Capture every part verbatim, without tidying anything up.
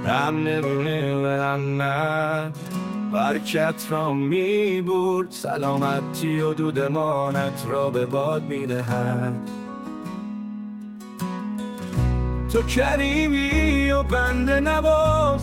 هم نمونه و هم نه برکت را می برد، سلامتی و دودمانت را به باد می دهد. تو کریمی و بنده نواز،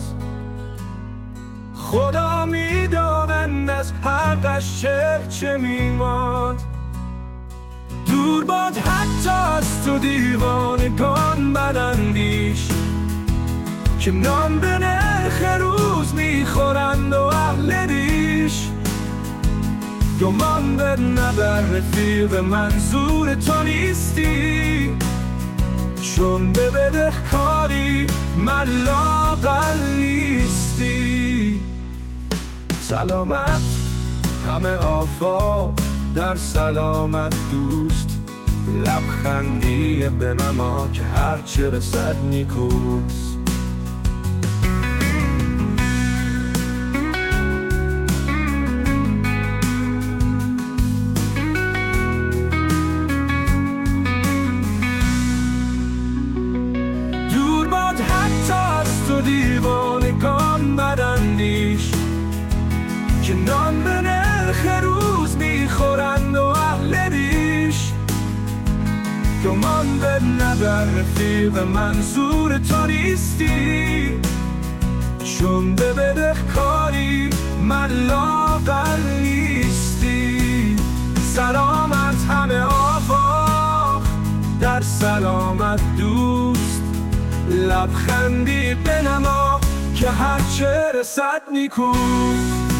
خدا می داند از حقش چه چه می ماند. دور باد حتی از تو دیوانگان بداندیش، که نان به نرخ روز میخورند و اهل ریش. گمان بر نبر رفیق منظور تو نیستی، چون به بدهکاری من لاغر نیستی. سلامت همه آفاق در سلامت دوست، لبخندی به نما که هرچه رسد نیکوست. دور باد حتی از تو دیوانگان بداندیش، که نان به نرخ روز میخورند و اهل ریش. گمان به نبر رفیق منظور تو نیستی، چون به بدهکاری من لاغر نیستی. سلامت همه آفاق در سلامت دوست، لبخندی بنما که هرچه رسد نیکوست.